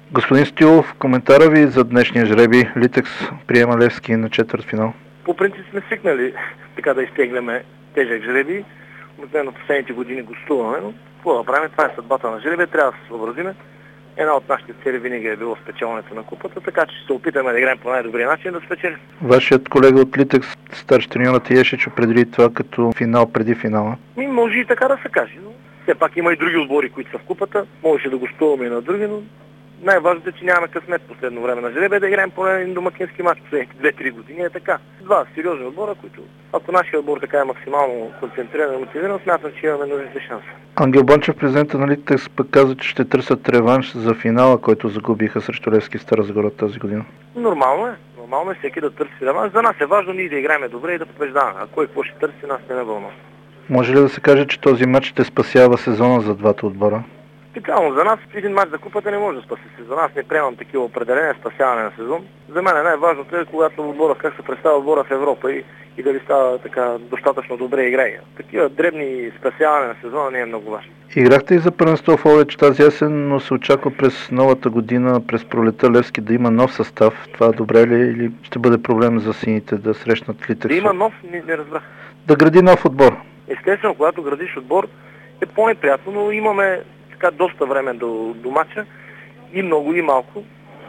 Господин Стилов, коментара ви за днешния жребий. Литекс приема Левски на четвъртфинал. По принцип сме свикнали така да изтегляме тежък жребий. Обикновено последните години гостуваме, но какво да правим? Това е съдбата на жребия, трябва да се съобразиме. Една от нашите цели винаги е било спечелването на купата, така че ще се опитаме да играем по най-добрия начин да спечелим. Вашият колега от Литекс, старши треньор Тиешич, определи това като финал преди финала. Може и така да се каже, но все пак има и други отбори, които са в купата. Можеше да гостуваме и на други, но най-важното е, че нямаме късмет последно време на жребия да играем поне един домакински мач последните 2-3 години. Е така. Два сериозни отбора, които ако нашия отбор така е максимално концентриран и мотивиран, смятам, че имаме нужните шанси. Ангел Бончев, президента на Литекс, пък каза, че ще търсят реванш за финала, който загубиха срещу Левски Стара Загора тази година. Нормално е. Нормално е всеки да търси реванш. За нас е важно ние да играем добре и да побеждаваме. А кой какво ще търси, нас не е вълнува. Може ли да се каже, че този матч ще спасява сезона за двата отбора? Специално за нас един мач за купата не може да спаси сезон. Аз не приемам такива определения спасяване на сезон. За мен най-важното е, когато отбора, как се представя отбора в Европа и дали става така достатъчно добре играе. Такива дребни спасяване на сезона не е много важно. Играхте и за първенство в Ловеч тази есен, но се очаква през новата година, през пролета Левски да има нов състав. Това добре ли или ще бъде проблем за сините да срещнат Литекс? Да има нов, не разбрах. Да гради нов отбор. Естествено, когато градиш отбор е по-неприятно, но имаме така доста време до мача, и много и малко.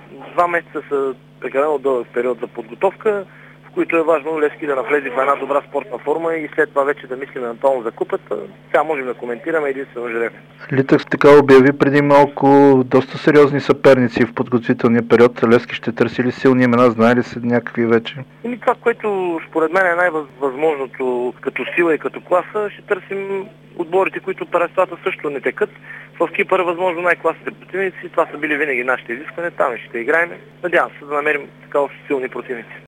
2 месеца са прекалено дълъг период за подготовка, в които е важно Левски да навлезе в една добра спортна форма и след това вече да мислим натално за купата. Сега можем да коментираме единствено жребия. Литекс така обяви преди малко доста сериозни съперници в подготвителния период. Левски ще търси ли силни имена, знае ли се някакви вече? И това, което според мен е най-възможното като сила и като класа, ще търсим отборите, които първенствата също не текат. В Кипър е възможно най-класните противници. Това са били винаги нашите изисквания. Там ще играем. Надявам се да намерим така силни противници.